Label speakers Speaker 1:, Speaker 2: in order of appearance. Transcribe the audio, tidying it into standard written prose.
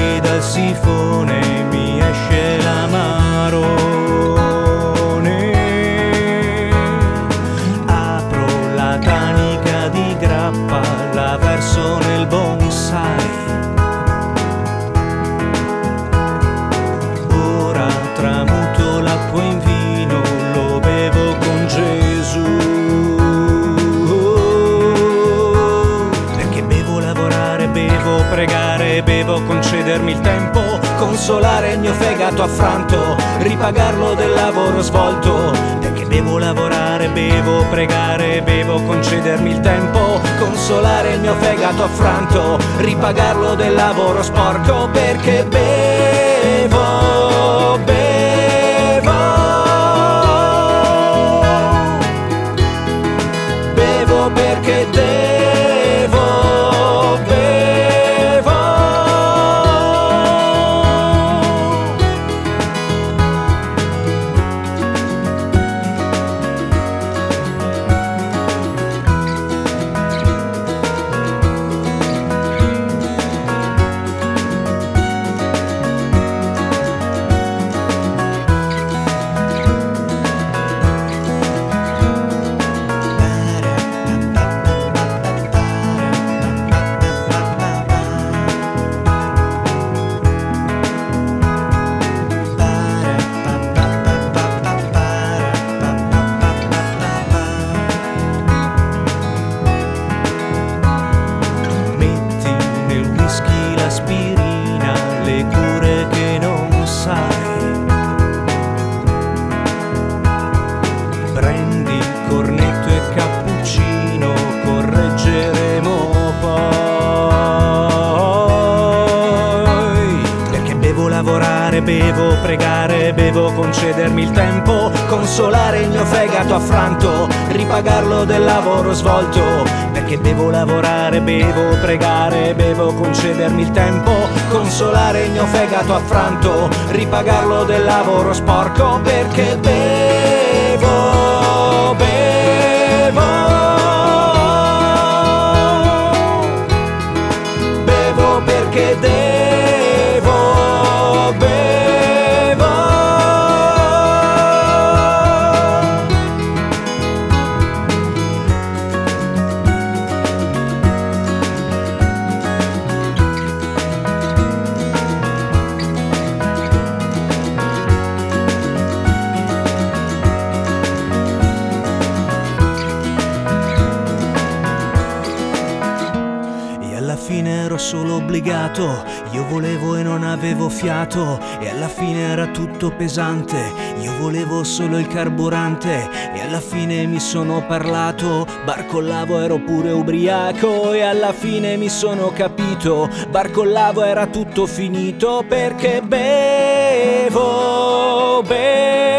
Speaker 1: fuori dal sifone mi esce l'amarone. Apro la tanica di grappa, la verso nel bonsai. Ora tramuto l'acqua in vino, lo bevo con Gesù. Perché bevo lavorare, bevo pregare, bevo concedermi il tempo, consolare il mio fegato affranto, ripagarlo del lavoro svolto. Perché bevo lavorare, bevo pregare, bevo concedermi il tempo, consolare il mio fegato affranto, ripagarlo del lavoro sporco. Perché bevo, bevo, bevo perché devo, bevo. L'aspirina, le cure che non sai. Prendi cornetto e cappuccino, correggeremo poi. Perché bevo lavorare, bevo pregare, bevo concedermi il tempo, consolare il mio fegato affranto, ripagarlo del lavoro svolto. Perché bevo lavorare, bevo pregare, bevo concedermi il tempo, consolare il mio fegato affranto, ripagarlo del lavoro sporco. Perché bevo, bevo, bevo perché devo, bevo. Alla fine ero solo obbligato, io volevo e non avevo fiato, e alla fine era tutto pesante, io volevo solo il carburante, e alla fine mi sono parlato, barcollavo ero pure ubriaco, e alla fine mi sono capito, barcollavo era tutto finito. Perché bevo, bevo,